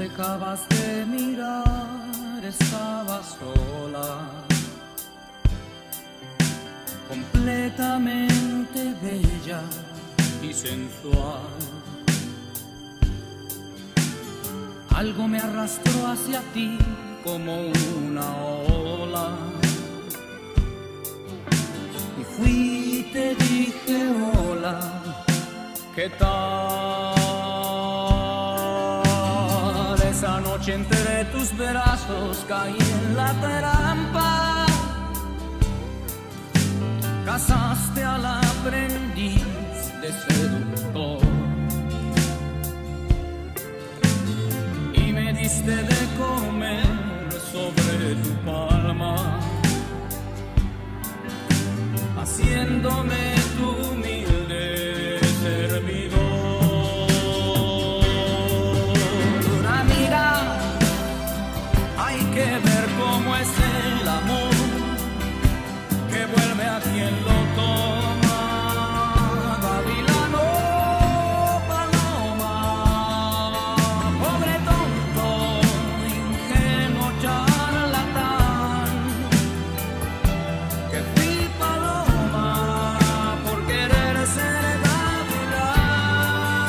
dejabas de mirar, estaba sola, completamente bella y sensual. Algo me arrastró hacia ti como una ola, y fui y te dije hola, ¿qué tal? Esa noche entre tus brazos caí en la trampa, cazaste al aprendiz de seductor y me diste de comer sobre tu palma, haciéndome tu humilde servidor. Amiga, hay que ver cómo es el amor que vuelve a quien lo toma. Gavilano, paloma, pobre tonto, ingenuo charlatán, que fui paloma por querer ser gavilán.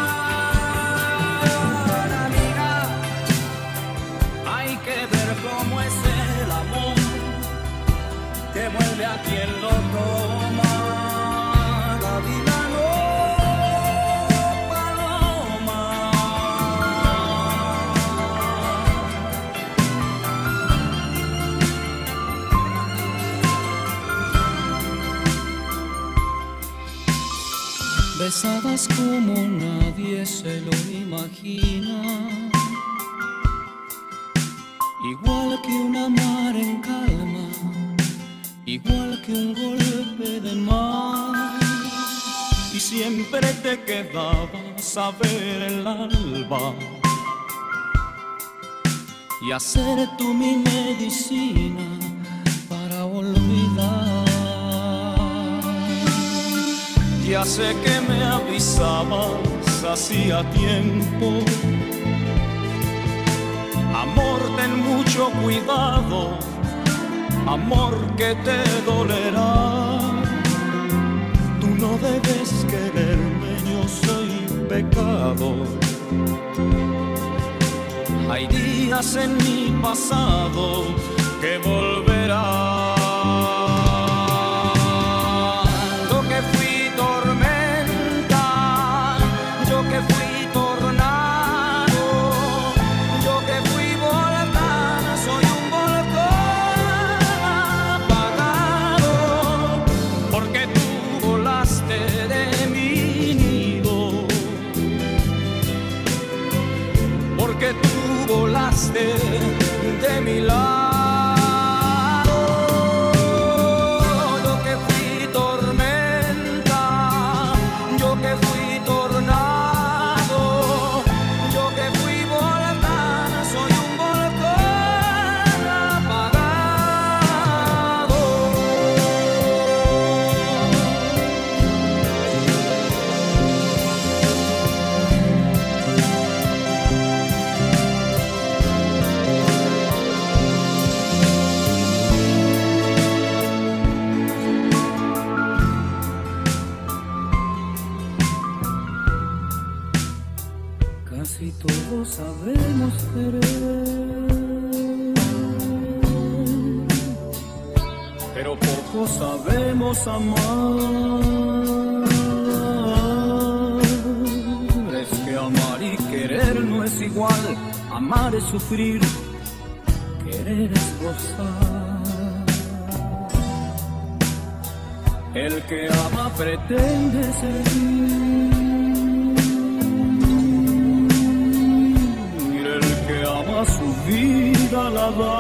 Amiga, hay que ver cómo es el amor que vuelve a quien lo toma. Gavilano, paloma. Besabas como nadie se lo imagina, igual que una mar en calma, igual que un golpe de mar, y siempre te quedabas a ver el alba y hacer tú mi medicina para olvidar. Ya sé que me avisabas hacía tiempo, amor, ten mucho cuidado, amor, que te dolerá. Tú no debes quererme, yo soy pecado. Hay días en mi pasado que volverán. Yo que fui tormenta, yo que fui tornado, yo que fui volcán, soy un volcán apagado, porque tú volaste de mi nido, porque tú volaste de mi lado. Yo que fui tormenta, yo que fui tornado, yo que fui volcán, soy un volcán apagado. Casi todos sabemos querer, pero poco sabemos amar. Es que amar y querer no es igual, amar es sufrir, querer es gozar. El que ama pretende servir, su vida la da,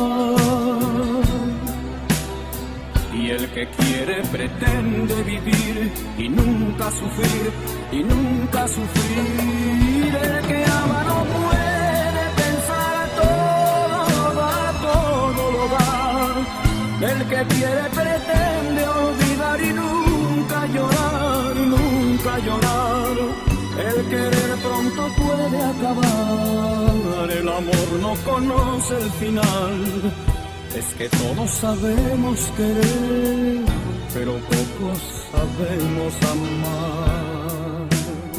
y el que quiere pretende vivir y nunca sufrir, y nunca sufrir. El que ama no puede pensar, a todo lo da. El que quiere pretende olvidar y nunca llorar, y nunca llorar. El querer pronto puede acabar, el amor no conoce el final. Es que todos sabemos querer, pero pocos sabemos amar.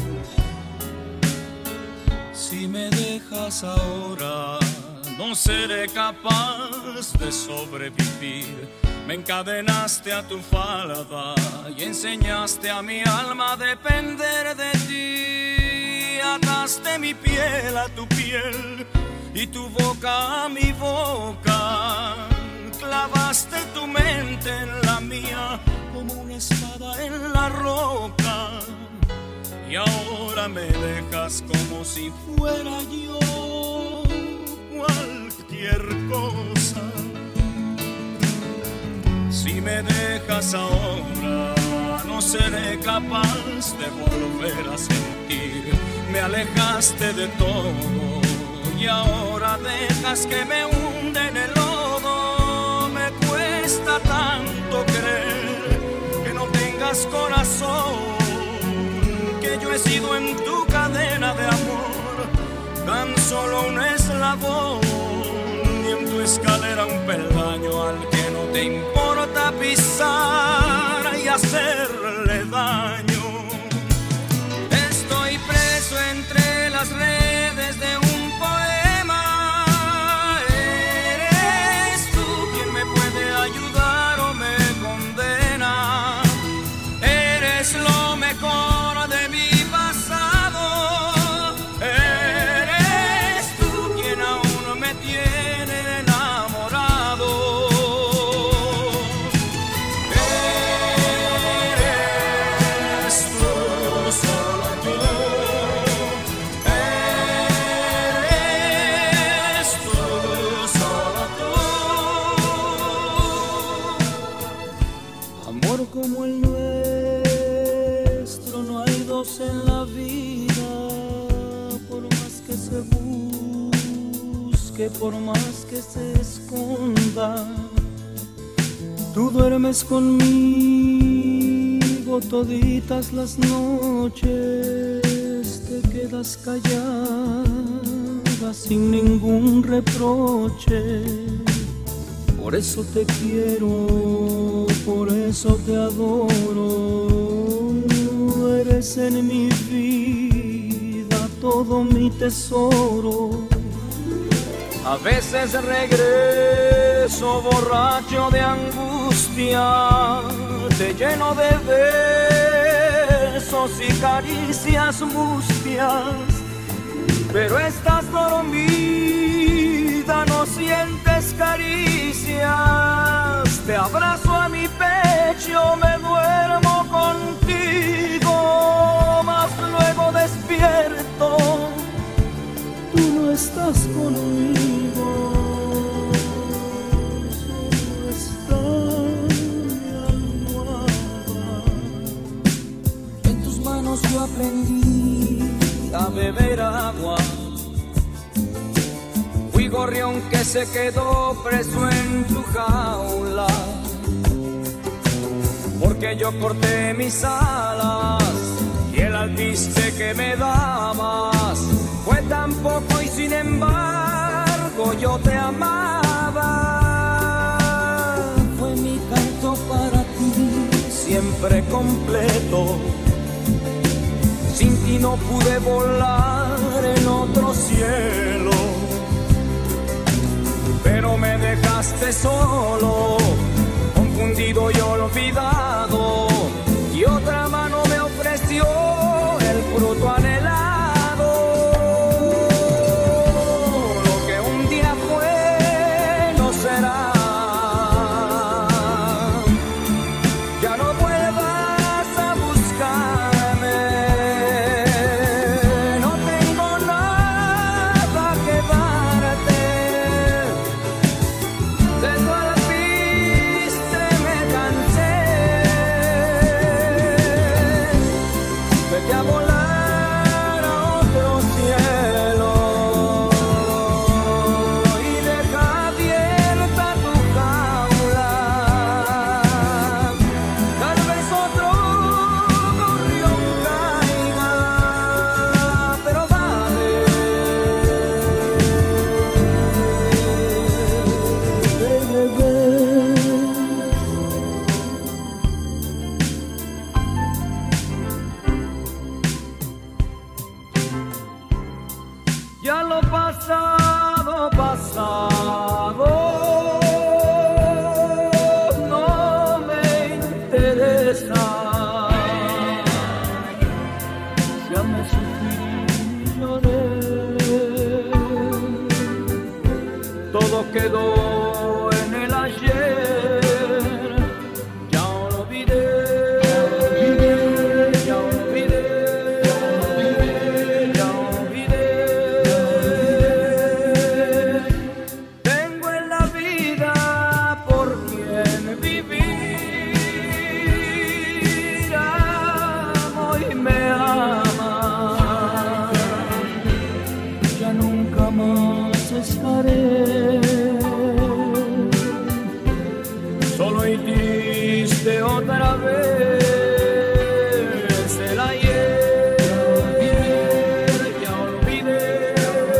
Si me dejas ahora, no seré capaz de sobrevivir. Me encadenaste a tu falda y enseñaste a mi alma a depender de ti. Ataste mi piel a tu piel y tu boca a mi boca. Clavaste tu mente en la mía como una espada en la roca. Y ahora me dejas como si fuera yo cualquier cosa. Si me dejas ahora, no seré capaz de volver a sentir. Me alejaste de todo y ahora dejas que me hunde en el lodo. Me cuesta tanto creer que no tengas corazón, que yo he sido en tu cadena de amor tan solo un eslabón, y en tu escalera un peldaño al que no te importa pisar y hacerle daño. Estoy preso entre las redes de un poema. Eres tú quien me puede ayudar o me condena. Eres lo mejor de mi pasado. Eres tú quien aún me tiene enamorado. Eres tú, solo tú. Eres tú, solo tú. Amor como el nuestro no hay dos en la vida, por más que se busque, por más que se esconda. Tú duermes conmigo toditas las noches, te quedas callada sin ningún reproche. Por eso te quiero, por eso te adoro. Eres en mi vida todo mi tesoro. A veces regreso borracho de angustia, te lleno de besos y caricias mustias, pero estás dormida, no sientes caricias. Te abrazo a mi pecho, me duermo contigo, mas luego despierto, tú no estás conmigo. Solo está mi almohada. En tus manos yo aprendí a beber agua. Fui gorrión que se quedó preso en tu jaula, porque yo corté mis alas y el alpiste que me dabas fue tan poco y sin embargo yo te amaba. Fue mi canto para ti, siempre completo. Sin ti no pude volar en otro cielo, pero me dejaste solo, confundido y olvidado, y otra mano me ofreció el fruto anhelado. Lo que un día fue no será. Ya no vuelvas a buscarme, no tengo nada que darte. De tu alpiste me cansé, tristeza. Ya me sufrí y lloré. Todo quedó en el ayer. Ya olvidé. Solo hiciste otra vez el ayer, ya olvidé.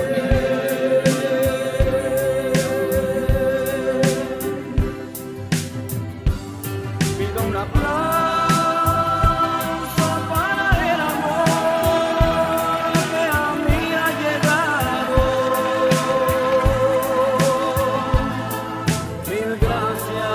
Pido un aplauso para el amor que a mí ha llegado. Mil gracias.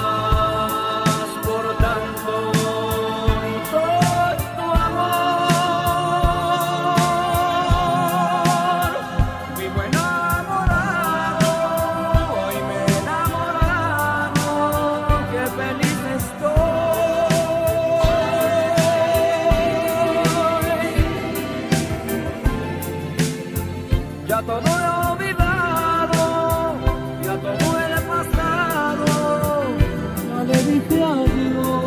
Ya todo he olvidado, ya todo el pasado, ya le dije adiós.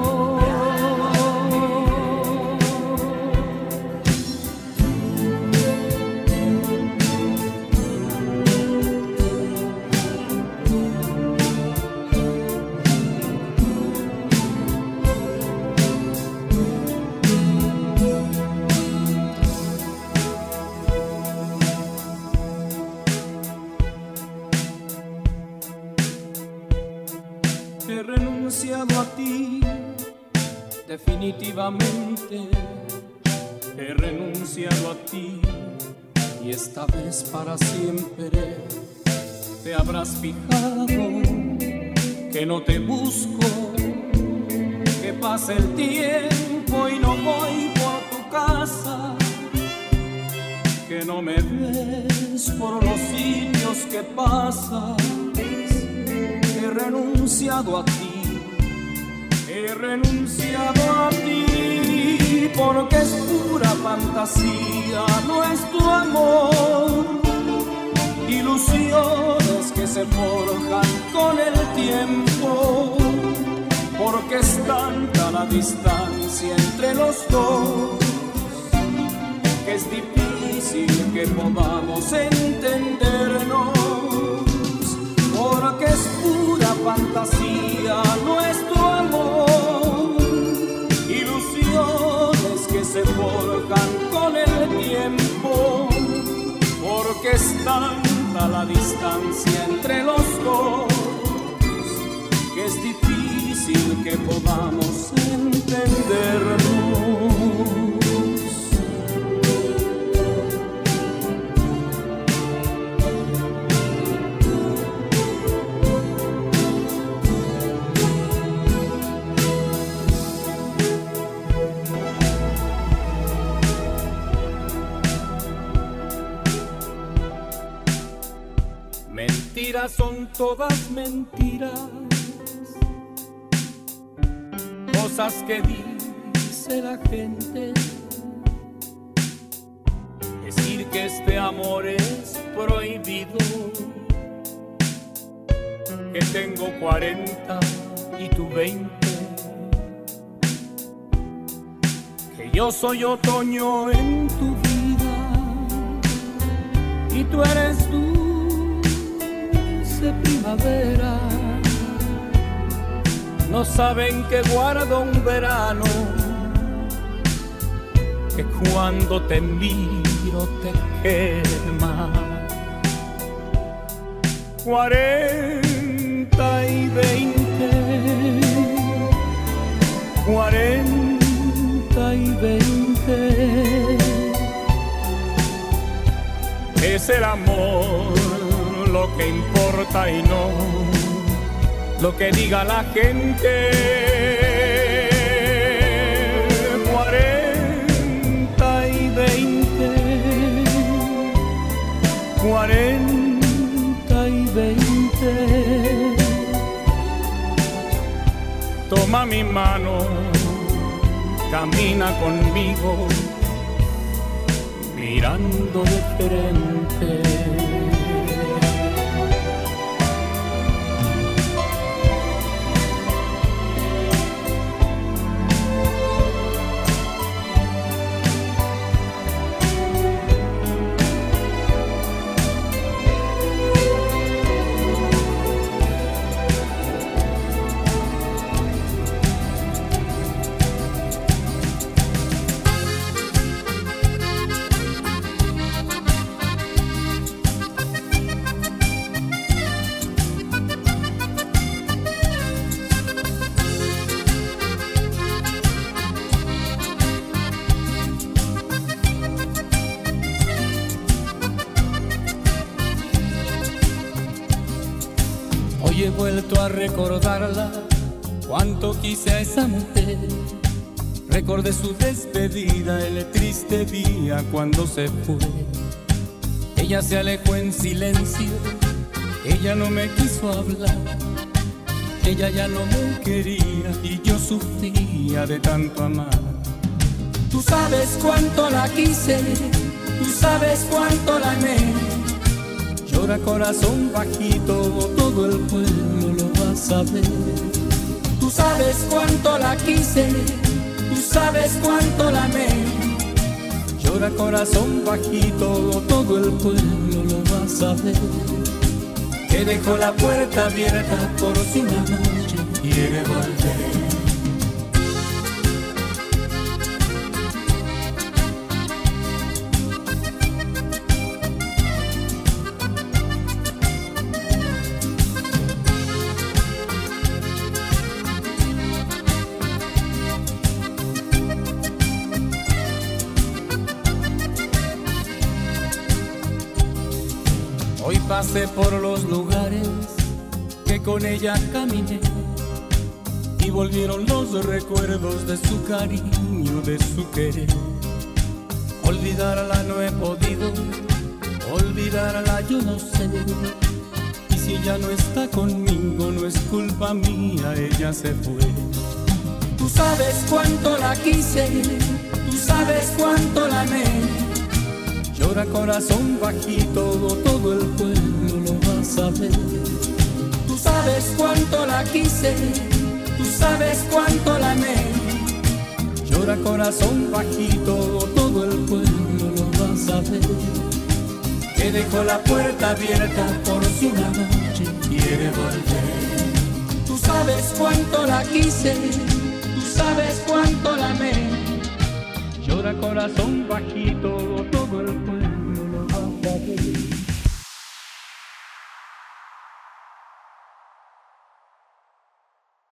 He renunciado a ti, definitivamente. He renunciado a ti y esta vez para siempre. Te habrás fijado que no te busco, que pasa el tiempo y no voy por tu casa, que no me ves por los sitios que pasas. He renunciado a ti, he renunciado a ti, porque es pura fantasía nuestro amor, ilusiones que se forjan con el tiempo, porque es tanta la distancia entre los dos, que es difícil que podamos entendernos. Porque es pura fantasía nuestro amor, ilusiones que se forjan con el tiempo, porque es tanta la distancia entre los dos, que es difícil que podamos entendernos. Mentiras son todas mentiras, cosas que dice la gente. Decir que este amor es prohibido, que tengo 40 y tú 20, que yo soy otoño en tu vida y tú eres dulce primavera. No saben que guardo un verano, que cuando te miro te quema. 40 y 20, 40 y 20. Es el amor lo que importa y no lo que diga la gente. toma mi mano, camina conmigo, mirando de frente. Hoy he vuelto a recordarla, cuánto quise a esa mujer. Recordé su despedida, el triste día cuando se fue. Ella se alejó en silencio, ella no me quiso hablar. Ella ya no me quería y yo sufría de tanto amar. Tú sabes cuánto la quise, tú sabes cuánto la amé. Llora corazón bajito, todo el pueblo lo va a saber. Tú sabes cuánto la quise, tú sabes cuánto la amé. Llora corazón bajito, todo el pueblo lo va a saber. Que dejó la puerta abierta por si una noche quiere volver. Hoy pasé por los lugares que con ella caminé y volvieron los recuerdos de su cariño, de su querer. Olvidarla no he podido, olvidarla yo no sé. Y si ella no está conmigo, no es culpa mía, ella se fue. Tú sabes cuánto la quise, tú sabes cuánto la amé. Llora corazón bajito, todo el pueblo lo va a saber. Tú sabes cuánto la quise, tú sabes cuánto la amé. Llora corazón bajito, todo el pueblo lo va a saber. Que dejó la puerta abierta por si una noche quiere volver. Tú sabes cuánto la quise, tú sabes cuánto la amé. Llora corazón bajito,